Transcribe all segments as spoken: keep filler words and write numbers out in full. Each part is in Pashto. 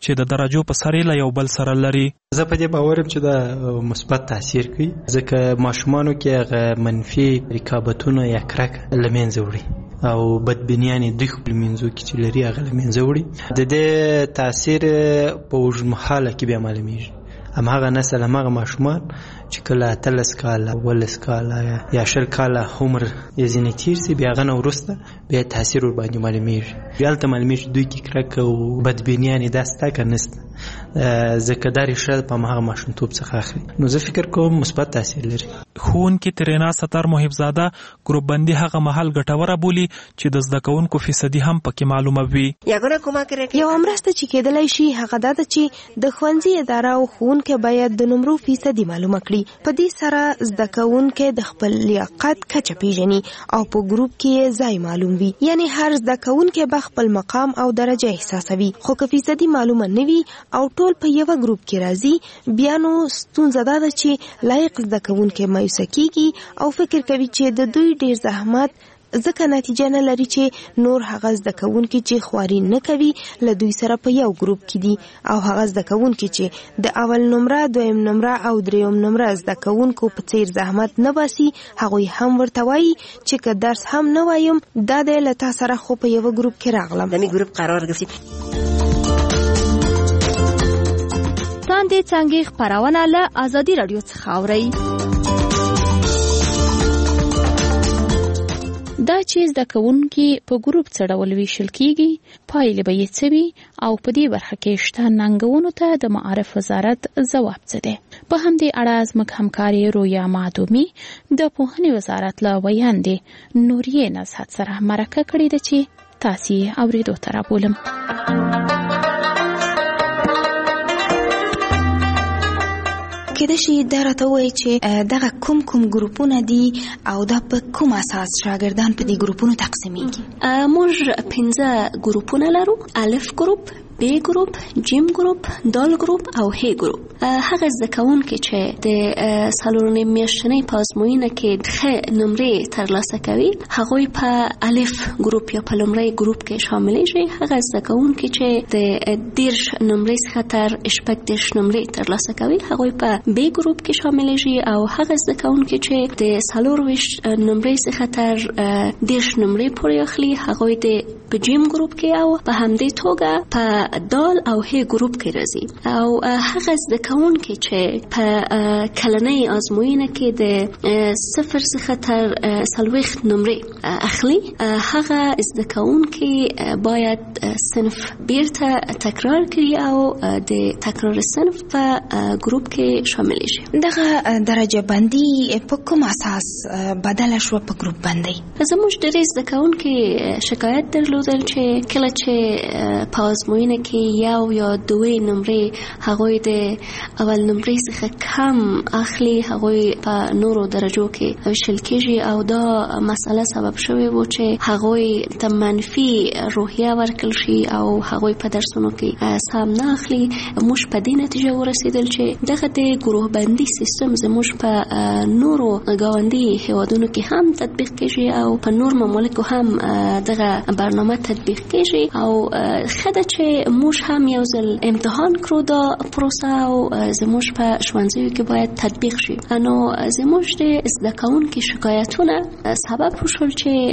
چې د درجو په سر له یو بل سره لري. زه په دې باورم چې دا مثبت تاثیر کوي، ځکه ماشومانو کې هغه منفي رقابتونه یا کرکه له منځه وړي او بدبینیانې دوی خپل منځو کې چې لري هغه له منځه وړي. د دې تاثیر په اوږدمهاله کې بیا معلومیږي. هماغه نسل هماغه ماشومان چې کله اتلس کاله ولس کاله یا شل کاله عمر یې ځینې تیر سي، بیا هغه نه وروسته بیا تاثیر ورباندې معلومیږي. بیا هلته معلومیږي دوی کې کرکه او بدبینیانې دا سته که نسته، ځکه دا ریښه په هماغه ماشومتوب څخه اخلي. نو زه فکر کوم مثبت تاثیر لري. ښوونکي ترینا ستر محبزاده ګروپ بندي هغه مهال ګټوره بولي چې د زده کوونکو فیصدي هم پکې معلومه وي. یو مرسته چې کېدلی شي هغه دا ده چې د ښوونځي اداره او ښوونکي باید د نمرو فیصدي معلومه کړي. په دې سره زده کوونکي د خپل لیاقت کچه پیژني او په ګروپ کې ځای معلوم وي. یعنی هر زده کوونکی به خپل مقام او درجه احساسوي. خو که فیصدي معلومه نه وي او ټول په یو ګروپ کې راځي، بیا نو ستونزه دا ده چې لایق زده کوونکی مایوسه کیږي او فکر کوي چې د دوی ډیر زحمت ځکه نتیجه نه لري چې نور هغه زده کوونکي چې خواري نه کوي له دوی سره په یو ګروپ کې دي، او هغه زده کوونکي چې د اول نمره، دویم نمره او دریم نمره زده کوونکو په څیر زحمت نه باسي، هغوی هم ورته وایي چې که درس هم نه وایم دا دی له تا سره خو په یو ګروپ کې راغلم. دمی ګروپ قرار گرفتی. تاندې څنګه خبرونه له آزادي رادیو څخه اورئ. دا چې زده کوونکي په ګروپ څه ډول ویشل کیږي، پایلې به یې څه وي او په دې برخه کې شته ننګونو ته د معارف وزارت ځواب څه دی. په همدې اړه زموږ همکارې رویا معدومي د پوهنې وزارت له ویاندې نوریې نزهت سره مرکه کړې ده چې تاسې یې اورېدو ته رابولم. کېدای شي دا راته ووایي چې دغه کوم کوم ګروپونه دي او دا په کوم اساس شاګردان په دې ګروپونو تقسیمیږي؟ موږ پنځه ګروپونه لرو: الف ګروپ، بی ګروپ، جیم ګروپ، دال ګروپ او هی ګروپ. هغه زده کوونکي چې د څلور نیم میاشتنۍ په ازموینه کې ښه نمرې ترلاسه کوي، هغوی په الف ګروپ یا په لومړی ګروپ کې شاملیږي. هغه زده کوونکي چې د دېرش نمرې څخه تر شپږ دېرش نمرې ترلاسه کوي، هغوی په بی ګروپ کې شاملیږي. او هغه زده کوونکي چې د څلور ویشت نمرې څخه تر دېرش نمرې پورې اخلي، هغوی د په جیم ګروپ کې او په همدې توګه په دال او هی ګروپ کې راځي. او هغه زده کوونکي چې په کلنۍ ازموینه کې د صفر څخه تر څلوېښت نمرې اخلي، هغه زده کوونکي باید صنف بیرته تکرار کړي او د تکرار صنف په ګروپ کې شامل شي. دغه درجه بندي په کوم اساس بدله شو په ګروپ بندي؟ زموږ ډېر زده کوونکي شکایت درلودل چې کله چې په ازموینه کې یو یا دوه نمرې هغوی د اول نمرې څخه کم اخلي، هغوی په نورو درجو کې ویشل کېږي. او دا مسئله سبب شوی و چې هغوی ته منفي روحیه ورکړل شي او هغوی په درسونو کې سم نه اخلي. موږ په دې نتیجه ورسېدل چې دغه د ګروه بندي سیستم زموږ په نورو ګاونډي هیوادونو کې هم تطبیق کېږي او په نور ممالکو هم دغه برنامه تطبیق کېږي. او ښه ده چې موږ هم یو ځل امتحان کړو دا پروسه او زموږ په ښوونځیو کې باید تطبیق شي. نو زموږ د زده کوونکو شکایتونه سبب وشول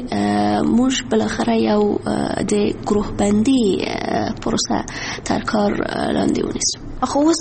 چې موږ بالاخره یو د ګروه بندي پروسه تر کار لاندې ونیسو. خو اوس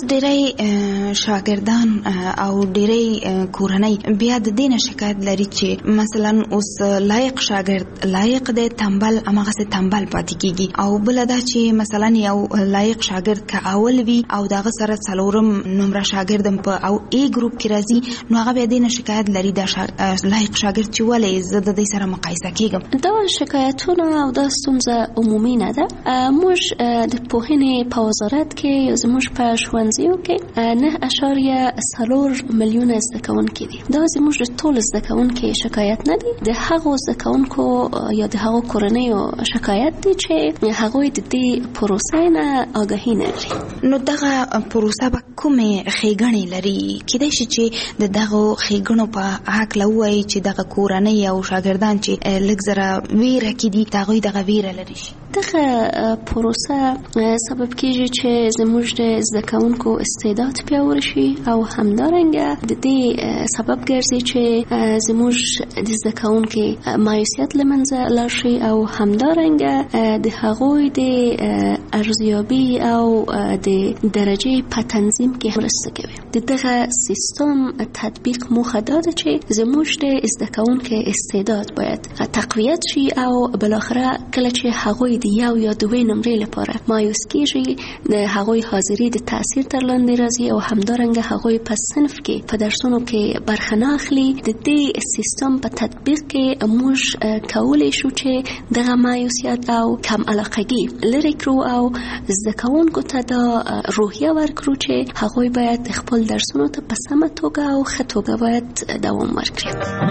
ډېری شاګردان او ډېری کورنۍ بیا د دې نه شکایت لري چې مثلا اوس لایق شاګرد لایق دی، تنبل هماغسې تنبل پاتې کېږي. او بله دا چې مثلا یو لایق شاګرد که اول وي او دغه سره څلورم نمره شاګرد په او ای ګروپ کې راځي، نو هغه بیا دې نه شکایت لري دا لایق شاګرد چې ولې زه د دې سره مقایسه کېږم. دا شکایتونه او دا ستونزه عمومي نه ده. موږ د پوهنې په وزارت کې زموږ په ښوونځیو کې نه اشاریه څلور میلیونه زده کوونکي دي. دا زموږ د ټولو زده کوونکو شکایت نه دی، د هغو زده کوونکو یا د هغو کورنیو شکایت دی چې هغوی د دې پروسې نه آګاهي نه لري. نو دغه پروسه به کومې ښېګڼې لري؟ کېدای شي چې د دغو ښېګڼو په هکله ووایي چې دغه کورنۍ او شاګردان چې لږ زره ویره کې دي د هغوی دغه ویره لري شي. دغه پروسه سبب کیږي چې زموږ د زده کوونکو استعداد پیاوړی شي او همدارنګه د دې سبب ګرځي چې زموږ د زده کوونکو مایوسیت له منځه لاړ شي او همدارنګه د هغوی د ارزیابي او د درجه په تنظیم کې مرسته کوي. د دغه سیستم تطبیق موخه دا ده چې زموږ د زده کوونکو استعداد باید تقویت شي او بالاخره کله چې هغوی د یو یا دوه نمرې لپاره مایوس کیږي د هغوی حاضری د تاثیر تر لاندې راځي او همدارنګه هغوی په صنف کې په درسونو کې برخه نه اخلي. د دې سیستم په تطبیق کې موږ کولی شو چې دغه مایوسیت او کم علاقگی لرې کړو او زده کوونکو ته دا روحیه ورکړو چې هغوی باید خپل درسونو ته په سمه توګه او ښه توګه باید دوام ورکړي.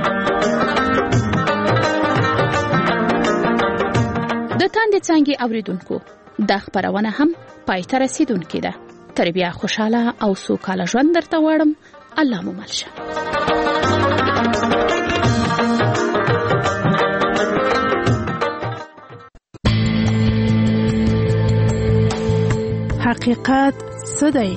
د تاندې څانګې اوریدونکو دا خبرونه هم پای ته رسیدونکې ده. تر بیا خوشاله او سوکاله ژوند درته غواړم. الله مو مل شه. حقیقت څه دی؟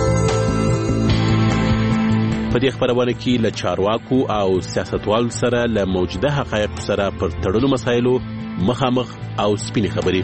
په دې خبرونه کې له چارواکو او سیاستوالو سره له موجوده حقایقو سره پر تړلو مسایلو مخامخ او سپینې خبرې.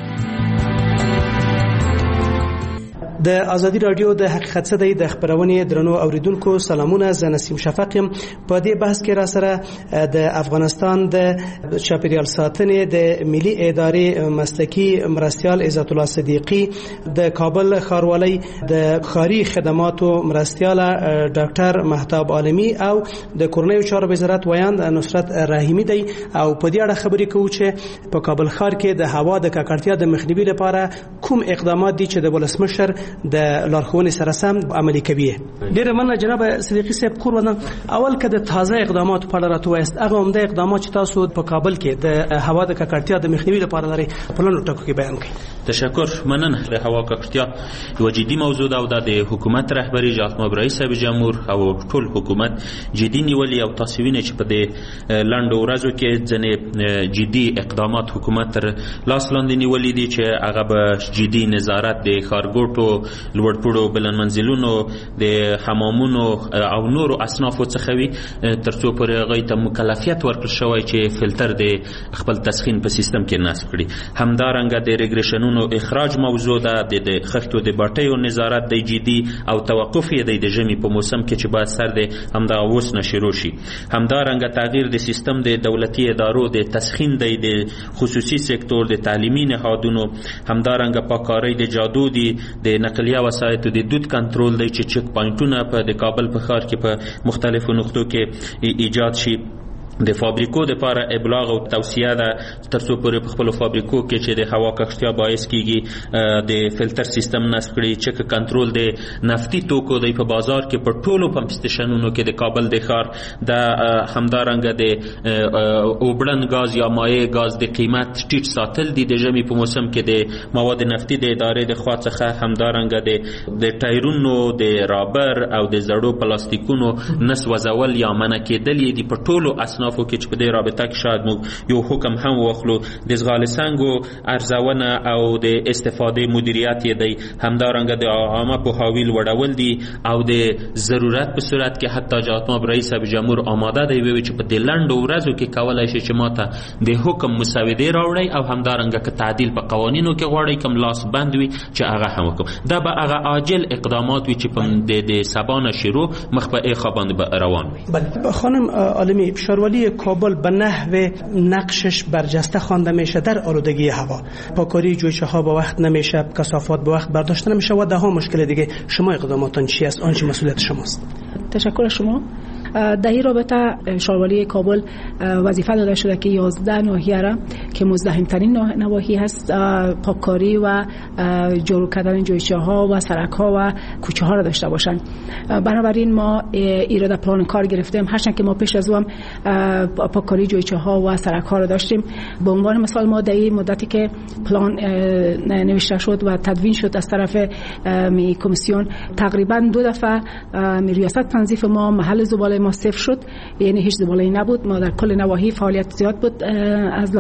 د ازادي رادیو د حقیقت څه دی د خبرونې درنو اوریدونکو سلامونه. زه نسیم شفق یم. په دې بحث کې را سره د افغانستان د چاپیریال ساتنې د ملي ادارې مسلکي مرستیال عزت الله صدیقی، د کابل ښاروالۍ د ښاري خدماتو مرستیال ډاکټر مهتاب عالمي او د کورنیو چارو وزارت ویاند نصرت رحیمی دی. او په دې اړه خبرې کوو چې په کابل ښار کې د هوا د ککړتیا د مخنیوي لپاره کوم اقدامات دي چې د ولسمشر د لارښوونې سره سم عملي کوي. ډیره مننه جناب صدیقی صاحب. کورونه اول که د تازه اقدامات په اړه راته وایست، هغه عمده اقدامات چې تاسو په کابل کې د هوا د ککړتیا د مخنیوي لپاره لري په لاندې ټکو کې بیان کړئ. تشکر. مننه. د هوا ککړتیا یو جدي موضوع ده او د حکومت رهبری جناب رئیس جمهور او ټول حکومت جدي نیولې او تاسو وینئ چې په دې لاندو ورځو کې ځنې جدي اقدامات حکومت تر لاس لاندې نیولې دي چې هغه به جدي نظارت د ښارګوټو، لوړپوړو، بلند منزلونو، د حمامونو او نورو اصنافو څخه وي، ترڅو پورې هغوی ته مکلفیت ورکړل شوی چې فلټر د خپل تسخین په سیستم کې نصب کړي. همدارنګه د ریګریشنونو اخراج موضوع ده، د خښتو د باټیو نظارت دی جدي او توقف یې دی د ژمي په موسم کې چې باید سر د همدغه اوس نه شروع شي. همدارنګه تغییر د سیستم د دولتي ادارو د تسخین دی، د خصوصي سکتور، د تعلیمي نهادونو، همدارنګه پاککارۍ د جادو دی، د نقلیه وسایطو د دود کنټرول دی چې چک پوینټونه په د کابل په ښار کې په مختلفو نقطو کې ایجاد شي. د فابریکو د لپاره ابلاغ او توصیه ده ترڅو پورې په خپل فابریکو کې چې د هوا ککړتیا باعث کیږي د فلټر سیستم نصب کړي. چک کنټرول د نفتي توکو د په بازار کې په ټولو پمپ سټیشنونو کې د کابل د ښار د همدارنګه د اوبړن غاز یا مایع غاز د قیمت ټیټ ساتل دي د ژمي په موسم کې د مواد نفتي د ادارې د خوا څخه. همدارنګه د د ټایرونو د رابر او د زړو پلاستیکونو نس وزول یا منع کېدل دي په ټولو اصنافو کې چې په دې رابطه کې شاید موږ یو حکم هم واخلو. د ځغال سنگو ارزونه او د استفاده مدیریت یې دی. همدارنګه د عامه پوهاوی لوړول دي او د ضرورت په صورت کې حتی جناب رئیس جمهور آماده دی وی چې په دې لنډو ورځو کې کولای شي چې ماته د حکم مسودې راوړي او همدارنګه که تعدیل په قوانینو کې غواړي کوم لاس بند وي چې هغه هم وکړو. دا به هغه عاجل اقدامات وي چې په د سبانه شروع مخ په اخا باندې روان وي. بله خانم عالمی، ښاروالۍ کابل به نحو نقشش برجسته خوانده میشه در آلودگی هوا. پاکاری جویچه ها به وقت نمیشه، کثافات به وقت برداشته نمیشه و ده ها مشکل دیگه. شما اقداماتون چی است؟ آنچه مسئولیت شماست. تشکر شما. در این رابطه ښاروالۍ کابل وظیفه داده شده که یازده ناحیه را که مزدحمترین نواحی هست پاککاری و جارو کردن جویچه ها و سرک ها و کوچه ها را داشته باشند. بنابراین ما ایراد پلان کار گرفتیم، هرچند که ما پیش از اون پاککاری جویچه ها و سرک ها را داشتیم. به عنوان مثال ما در این مدتی که پلان نوشته شد و تدوین شد از طرف می کمیسیون تقریبا دو دفعه ریاست تنظیف ما محل زباله ما صفر شد، یعنی هیچ زباله‌ای نبود. ما در کل نواحی فعالیت زیاد بود از لحاظ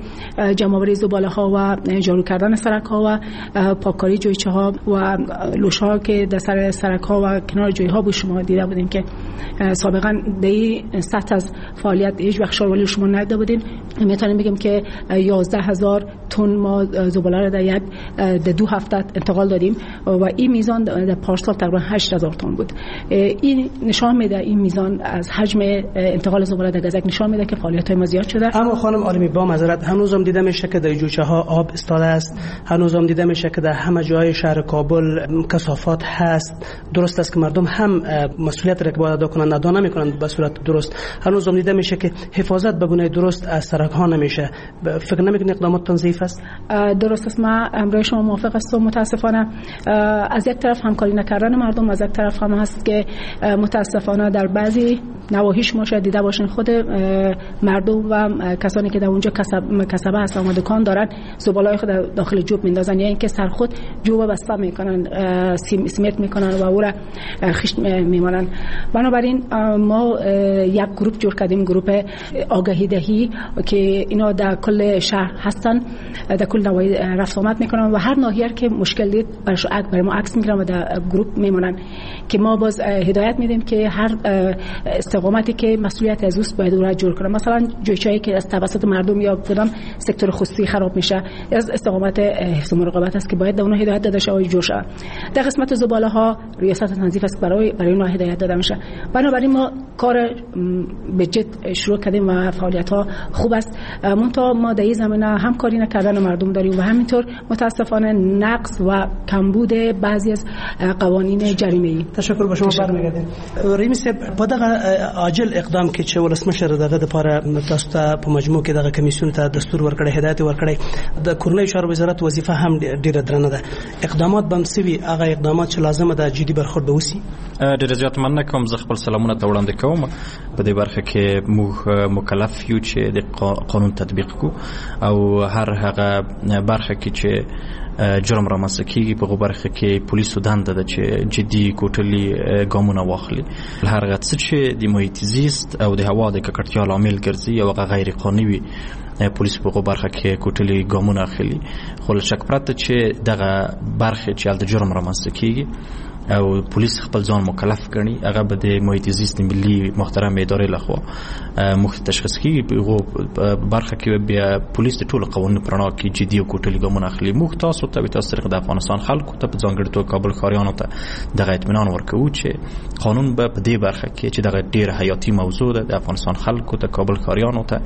جمع‌آوری زباله ها و جارو کردن سرک ها و پاککاری جویچه ها و لوش ها که در سر سرک ها و کنار جوی ها بود. شما دیده بودین که سابقا دی سطح از فعالیت هیچ وقت شارولی شما ندیده بودین. میتونیم بگیم که یازده هزار تن ما زباله را در یک در دو هفته انتقال دادیم و این میزان در پارسال تقریبا هشت هزار تن بود. این نشان میده، این میزان از حجم انتقال زباله در گزک نشان میده که فعالیت های ما زیاد شده. اما خانم عالمی با معذرت هنوزم دیده میشه که در جوچه ها آب استاده است، هنوزم دیده میشه که در همه جای شهر کابل کثافات هست. درست است که مردم هم مسئولیت را که باید ادا کنند ادا نمیکنند به صورت درست. هنوزم دیده میشه که حفاظت به گونه درست از سرک ها نمیشه. فکر نمیکنید اقدامات تنظیف است؟ درست است، من امروز شما موافق هستم. متاسفانه از یک طرف همکاری نکردن مردم، از یک طرف هم هست که متاسفانه در بعضی نواحی شما شاید دیده باشین خود مردم و کسانی که در اونجا کسبه هستن و دکان دارن زباله‌های خود داخل جوب میندازن یا اینکه سر خود جوب بسته میکنن، سیمت میکنن و او را خشت میمانن. بنابراین ما یک گروه جور کردیم، گروه آگاهی دهی که اینا در کل شهر هستن، در کل نواحی رفت آمد میکنن و هر ناحیه که مشکل دید برای ما عکس میگیرن و در گروه میمونن که ما باز هدایت میدیم که هر استقامتی که مسئولیت از اوست باید او را جور کنه. مثلا جویچه‌ای که از توسط مردم یا کدام سکتور خصوصی خراب میشه از استقامت حفظ و مراقبت است که باید در اون هدایت داده شه و جور شه. در قسمت زباله ها ریاست تنظیف است برای برای اون هدایت داده میشه. بنابراین ما کار به جد شروع کردیم و فعالیت ها خوب است. منتها ما در این زمینه همکاری نکردن مردم داریم و همینطور متاسفانه نقص و کمبود بعضی از قوانین جریمه‌ای. تشکر به شما برمیگردیم. رئیس په دغه عاجل اقدام کې چې ولسمشر دغه د لپاره تاسو ته په مجموع کې دغه کمیسیون ته دستور ورکړی، هدایت ورکړی، د کورنۍ چارو وزارت وظیفه هم ډیره درنه ده. اقدامات به مسوي هغه اقدامات چې لازمه ده جدي برخورد به وسی. ډیره زیات مننه کوم. زه خپل سلامونه ته وړاندې کوم. په دې برخه کې موږ مکلف یو چې د قانون تطبیق کو او هر هغه برخه کې چې جرم رامنځته کیږي په برخه کې پولیسو دنده ده چې جدي کوټلي ګامونه واخلي. هر هغه څه چې د محیط زیست او د هوا د ککړتیا لامل ګرځي او هغه غیر قانوني وي پولیس په برخه کې کوټلي ګامونه اخلي. خو له شک پرته چې دغه برخه چې د جرم رامنځته کیږي او پولیس خپل ځان مکلف ګڼي هغه به د محیط زیست ملي محترم ادارې لخوا مخ تشخیص کیږي. په برخه کې بیا پولیس د ټولو قوانینو پر رڼا کې جدي او کوټلي ګامونه اخلي. موږ تاسو ته به تاسو د افغانستان خلکو ته په ځانګړي توګه کابل ښاریانو ته دغه اطمینان ورکوو چې قانون به په دې برخه کې چې دغه ډېره حیاتي موضوع ده د افغانستان خلکو ته کابل ښاریانو ته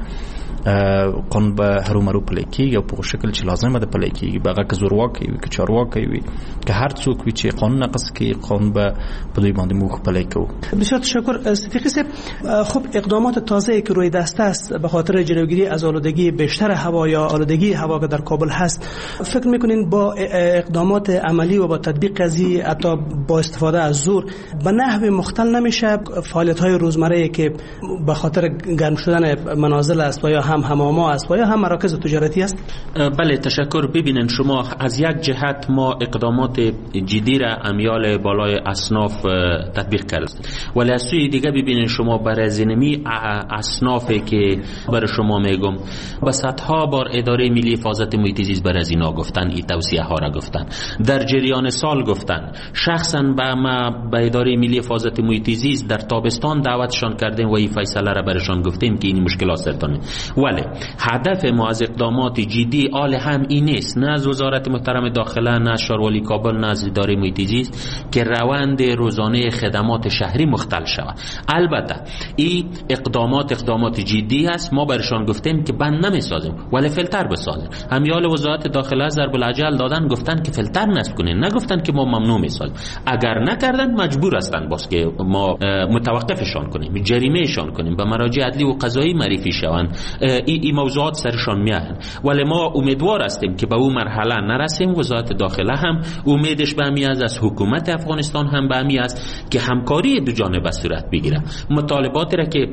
قانون به هرومرو پلی کیږي او په شکل چې لازمه ده پلی کیږي. به هغه که زورواکي وي که چارواکي وي که هر څوک وي چې قانون نقض کوي قانون به په دوی باندې موږ پلی کوو. بسیار تشکر. صدیقی صاحب، خب اقدامات تازه‌ای که روی دست است به خاطر جلوگیری از آلودگی بیشتر هوا یا آلودگی هوا که در کابل هست، فکر میکنین با اقدامات عملی و با تطبیق قضیه حتی با استفاده از زور به نحو مختل نمیشه فعالیت‌های روزمره که به خاطر گرم شدن منازل است و یا هم حمام‌ها است و یا هم مراکز تجارتی است؟ بله تشکر. ببینن شما از یک جهت ما اقدامات جدی را امیال بالای اصناف تطبیق کردیم، ولی از سوی دیگه ببینن شما برای زنمی اصنافی که برای شما میگم با صدها بار اداره ملی حفاظت محیط زیست بر از اینا گفتن، این توصیه ها را گفتن، در جریان سال گفتن. شخصا به ما به اداره ملی حفاظت محیط زیست در تابستان دعوتشان کردیم و این فیصله را برشان گفتیم که این مشکلات سرتانه. ولی هدف ما از اقدامات جدی آل هم این نیست، نه از وزارت محترم داخله، نه از شاروالی کابل، نه از اداره محیط زیست که روند روزانه خدمات شهری مختل شود. البته این اقدامات اقدامات جدی است. ما برشان گفتیم که بند نمیسازیم ولی فیلتر بسازیم. همیال وزارت داخله از ضرب العجل دادن، گفتن که فیلتر نصب کنین، نگفتن که ما ممنوع میسازیم. اگر نکردن مجبور هستن باز که ما متوقفشان کنیم، جریمهشان کنیم، به مراجع عدلی و قضایی معرفی شوند. این ای موضوعات سرشان میان، ولی ما امیدوار هستیم که به اون مرحله نرسیم. وزارت داخله هم امیدش به همی است، از حکومت افغانستان هم به همی است که همکاری دو جانبه صورت بگیره. مطالباتی را که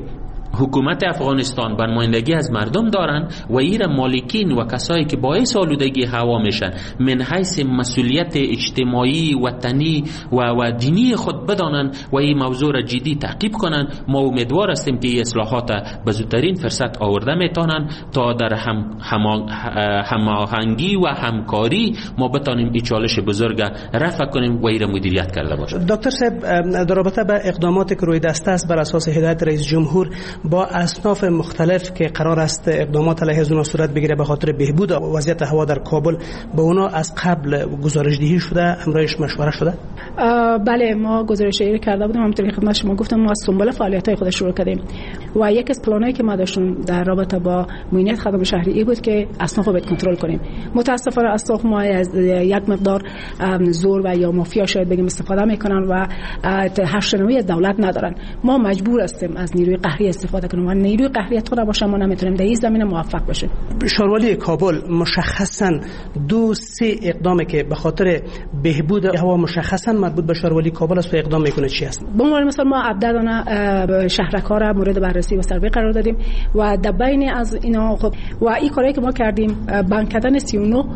حکومت افغانستان به نمایندگی از مردم دارن و ایره مالکین و کسایی که باعث آلودگی هوا میشن من حیث مسئولیت اجتماعی وطنی و و دینی خود بدانن و این موضوع را جدی تعقیب کنن. ما امیدوار هستیم که این اصلاحات به زودترین فرصت آورده میتونن تا در هم هماهنگی و همکاری ما بتانیم این چالش بزرگ رفع کنیم و این را مدیریت کرده باشیم. دکتر صاحب، در رابطه با اقداماتی که روی دست است بر اساس هدایت رئیس جمهور با اصناف مختلف که قرار است اقدامات علیه از اونها صورت بگیره به خاطر بهبود وضعیت هوا در کابل، به اونا از قبل گزارش دهی شده، همراهش مشوره شده؟ بله، ما گزارش دهی کرده بودیم. همونطوری که خدمت شما گفتم ما از سنبال فعالیت‌های خود شروع کردیم و یک از پلانایی که ما داشتیم در رابطه با مدیریت خدمات شهری ای بود که اصناف رو کنترل کنیم. متاسفانه اصناف ما از یک مقدار زور و یا مافیا شاید بگیم استفاده میکنن و هشتنوی از دولت ندارن. ما مجبور هستیم از نیروی قهری استفاده کنیم و نیروی قهری تو باشه ما نمیتونیم در این زمینه موفق بشیم. شاروالی کابل مشخصا دو سه اقدامی که به خاطر بهبود هوا مشخصا مربوط به شاروالی کابل است و اقدام میکنه چی است؟ به عنوان مثال ما عددانه شهرکار مورد بررسی و سروی قرار دادیم و در بین از اینا خب و این کاری که ما کردیم بند کردن سی و نه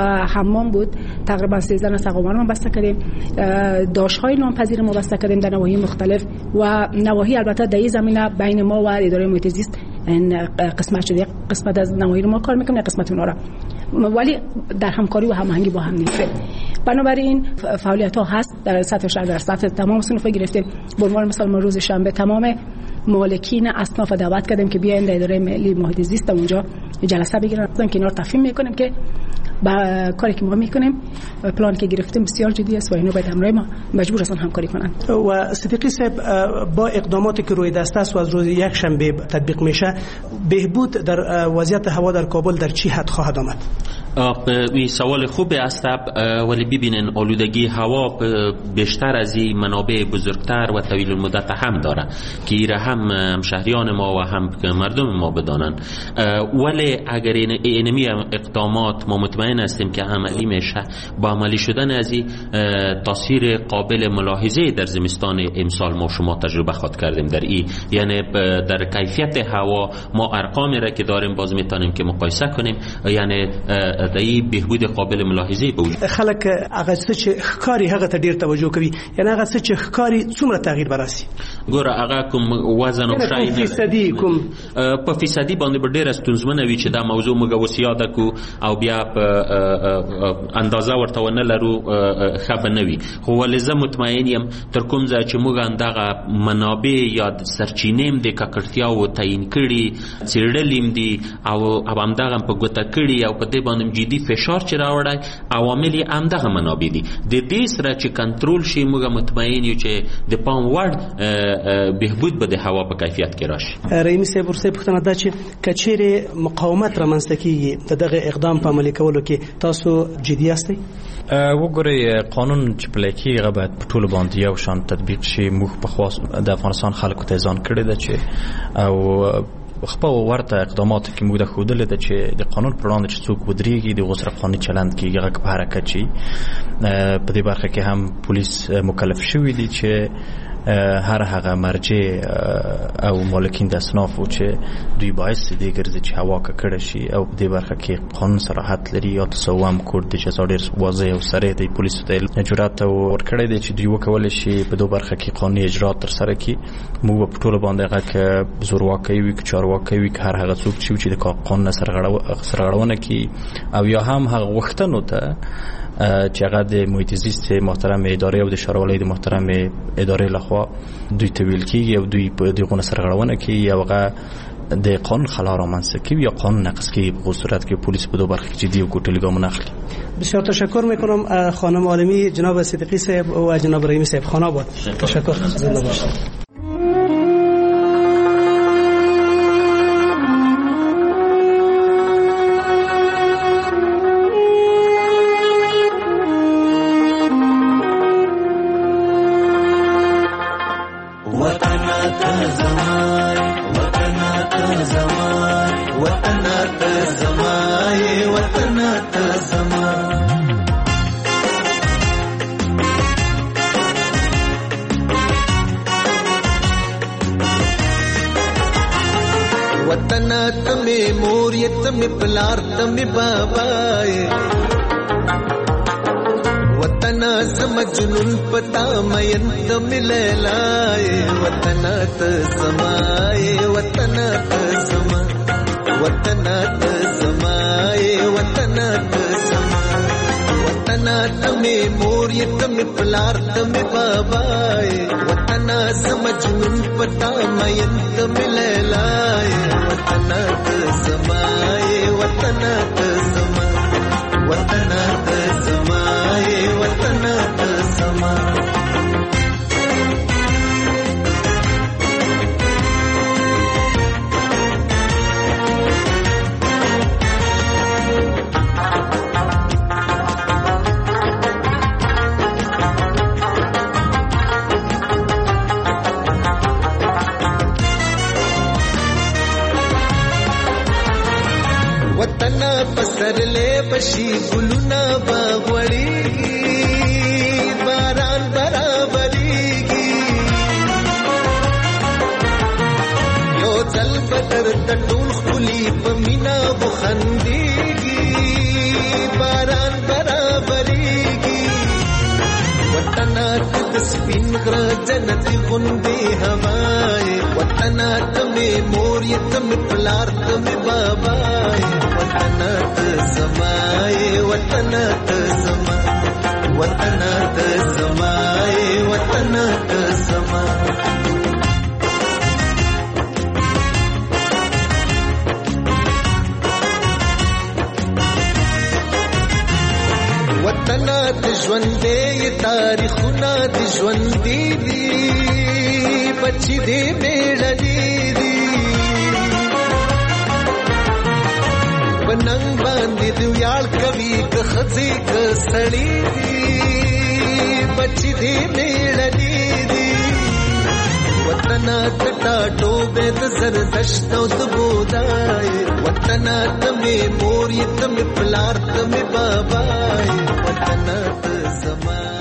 حمام بود، تقریبا سیزده سقومان ما بسته کردیم، داشت‌های نامپذیر ما بسته کردیم در نواحی مختلف و نواحی البته در این زمینه بین ما و اداره محیط زیست این قسمت شده، قسمت از نواحی ما کار میکنیم، قسمت اونها را ولی در همکاری و هماهنگی با هم نیست. بنابراین فعالیت ها هست در سطح شهر، در سطح تمام صنوف گرفتیم. به عنوان مثال ما روز شنبه تمام مالکین اصناف دعوت کردیم که بیاین در اداره ملی محیط زیست اونجا جلسه بگیرن که اینا رو تفهیم میکنیم که با کاری که ما میکنیم پلان که گرفتیم بسیار جدی است و اینو باید همراه ما مجبور هستن همکاری کنن. و صدیقی صاحب، با اقداماتی که روی دست است و از روز یک شنبه تطبیق میشه، بهبود در وضعیت هوا در کابل در چی حد خواهد آمد؟ این سوال خوبه است، ولی ببینن آلودگی هوا بیشتر از این منابع بزرگتر و طویل المدت هم داره که ایره هم شهریان ما و هم مردم ما بدانن. ولی اگر اینمی اقدامات ما مطمئن هستیم که عملی میشه، با عملی شدن از این تاثیر قابل ملاحظه در زمستان امسال ما شما تجربه خود کردیم در این، یعنی در کیفیت هوا ما ارقامی را که داریم باز میتونیم که مقایسه کنیم، یعنی دای بهبود قابل ملاحظه به وجود. خلک هغه څه ښکاری هغه ته ډیر توجه کوي، یعنی هغه څه چې ښکاری څومره تغییر براسي. ګوره هغه کوم وزن او شای نه فیصدي کوم په فیصدي باندې به ډیر ستونزمنه وي چې دا موضوع موږ وسیاده کو او بیا په اندازه ورته ونه لرو خبر نه وي. خو ولزه مطمئن یم تر کوم ځای چې موږ اندغه منابع یا سرچینې د ککړتیا او تعیین کړي څېړلیم دي او او همدغه په ګوته کړي او په دې باندې جدي فشار چې راوړای عوامل همدغه منابع دي. د دې سره چې کنټرول شي موږ مطمئن یو چې د پام وړ بهبود به د هوا په کیفیت کې راشي. رئیس صاحب ورسې پوښتنه ده چې کچېرې مقاومت رامنځته کیږي دغه اقدام په عملي کولو کې تاسو جدي یاستئ؟ وګورئ قانون چې پلی کېږي هغه باید په ټولو باندې یو شان تطبیق شي. موږ پخوا د افغانستان خلکو ته ځان کړی ده چې او خپل ورته اقدامات کې موږ د خودل د چې د قانون پر وړاندې چې څوک ودرېږي د غوسره قانوني چلند کېږي هغه په حرکت شي. په دې برخه کې هم پولیس مکلف شوي دي چې هر هغه مرجع او مالکین د اصنافو چې دوی باعث دي ګرځي چې هوا ککړه شي او په دې برخه کې قانون صراحت لري یا تسوم کود د جزا ډېر واضح او صریح دی. پولیسو ته جرأت ورکړی دی چې دوی وکولی شي په دې برخه کې قانوني اجرات ترسره کړي. موږ په ټوله باندې هغه که زورواکۍ وي که چارواکۍ وي که هر هغه څوک چې د قانون سرغړونه کوي او یا هم هغه غوښتنو ته چې هغه د محیط زیست محترم اداره او د ښاروالۍ د محترم ادارې لخوا دوی ته ویل کېږي او دوی په دغه سرغړونه کوي یا هغه د قانون خلا رامنځته کوي یا قانون نقض کوي. په صورت کې پلیس په دو برخه کې جدي او ګټلې ګامونه اخلي. بسیار تشکر میکنم خانم عالمی، جناب صدیقی صاحب و جناب رحیمی صاحب. خانه آباد. تشکر. زنده باشید. ته مې مور یې ته مې پلار ته مې بابا یې وطن زم جنون پتا مین ته مې لیلا یې وطن ته زما یې وطن ته زما وطن ته زما یې وطن ته زما وطن ته مې مور یې ته مې پلار ته مې بابا یې وطن زم جنون پتا مین ته مې لیلا یې وطن ته زما یې وطن ته زما وطن ته زما یې وطن ته زما وطن پسرلې بشي ګلونه باغوړيږي باران برابرېږي یو ځل بدر د ټول خولي په مینا بخندېږي باران برابرېږي وطن د سپین غره جنت غوندې هوای وطن ته مې مور یې ته مې پلار ته مې بابا وطن ته زما یې وطن ته زما وطن ته زما یې وطن ته زما وطن د ژوندې تاریخونه د ژوندې دي بچي دې میړني دي پننګ باندې دی ویاړ کوي که خزي که سړی دي بچي دې میړني دي وطن ته ټوبه د زردشت او د بودای وطن ته مې مور یې ته مې پلار ته مې بابا وطن ته زما